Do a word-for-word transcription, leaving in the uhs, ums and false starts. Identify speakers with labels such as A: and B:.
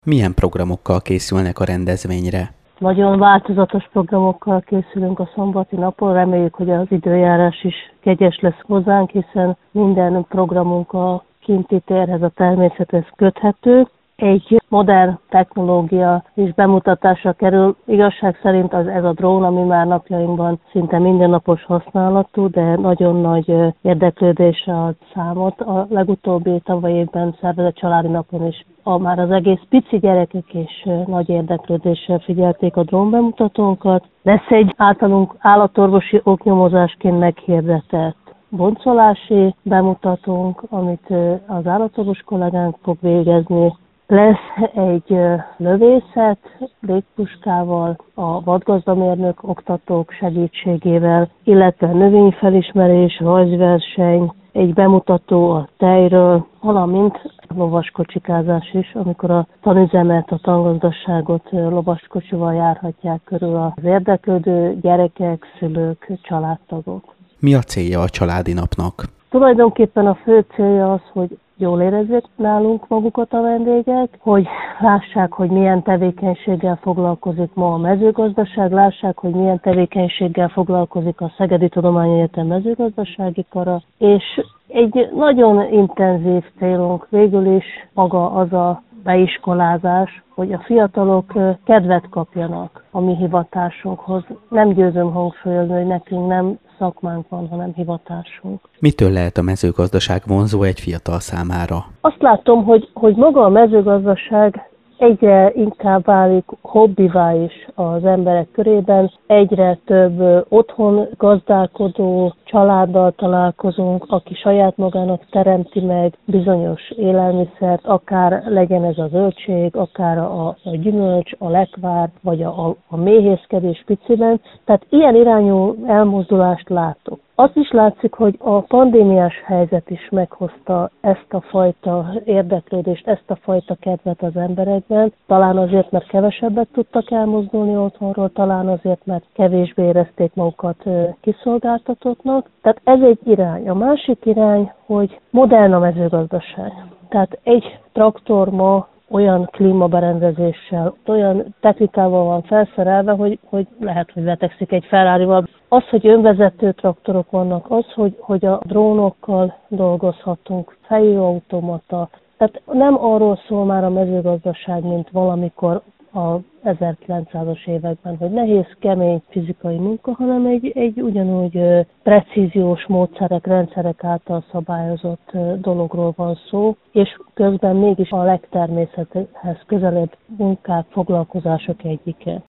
A: Milyen programokkal készülnek a rendezvényre?
B: Nagyon változatos programokkal készülünk a szombati napon, reméljük, hogy az időjárás is kegyes lesz hozzánk, hiszen minden programunk a kinti térhez, a természethez köthető. Egy modern technológia is bemutatásra kerül. Igazság szerint az ez a drón, ami már napjainkban szinte mindennapos használatú, de nagyon nagy érdeklődésre ad számot. A legutóbbi tavalyi évben szervezett családi napon is a már az egész pici gyerekek is nagy érdeklődéssel figyelték a drón bemutatónkat. Lesz egy általunk állatorvosi oknyomozásként meghirdetett boncolási bemutatónk, amit az állatorvos kollégánk fog végezni. Lesz egy lövészet légpuskával, a vadgazdamérnök oktatók segítségével, illetve növényfelismerés, rajzverseny, egy bemutató a tejről, valamint lovaskocsikázás is, amikor a tanüzemet, a tangazdaságot lovaskocsival járhatják körül az érdeklődő gyerekek, szülők, családtagok.
A: Mi a célja a családi napnak?
B: Tulajdonképpen a fő célja az, hogy jól érezzék nálunk magukat a vendégek, hogy lássák, hogy milyen tevékenységgel foglalkozik ma a mezőgazdaság, lássák, hogy milyen tevékenységgel foglalkozik a Szegedi Tudományegyetem mezőgazdasági kara, és egy nagyon intenzív célunk végül is maga az a beiskolázás, hogy a fiatalok kedvet kapjanak a mi hivatásunkhoz. Nem győzöm hangsúlyozni, hogy nekünk nem szakmánk van, hanem hivatásunk.
A: Mitől lehet a mezőgazdaság vonzó egy fiatal számára?
B: Azt látom, hogy, hogy maga a mezőgazdaság egyre inkább válik hobbivá is az emberek körében. Egyre több otthon gazdálkodó családdal találkozunk, aki saját magának teremti meg bizonyos élelmiszert, akár legyen ez a zöldség, akár a, a gyümölcs, a lekvár, vagy a, a, a méhészkedés piciben. Tehát ilyen irányú elmozdulást látok. Azt is látszik, hogy a pandémiás helyzet is meghozta ezt a fajta érdeklődést, ezt a fajta kedvet az emberekben. Talán azért, mert kevesebbet tudtak elmozdulni otthonról, talán azért, mert kevésbé érezték magukat kiszolgáltatottnak. Tehát ez egy irány. A másik irány, hogy modern a mezőgazdaság. Tehát egy traktor ma olyan klímaberendezéssel, olyan technikával van felszerelve, hogy, hogy lehet, hogy vetekszik egy Ferrarival. Az, hogy önvezető traktorok vannak, az, hogy, hogy a drónokkal dolgozhatunk, fejőautomata. Tehát nem arról szól már a mezőgazdaság, mint valamikor a ezerkilencszázas években, hogy nehéz, kemény fizikai munka, hanem egy, egy ugyanúgy precíziós módszerek, rendszerek által szabályozott dologról van szó, és közben mégis a legtermészethez közelebb munkák, foglalkozások egyike.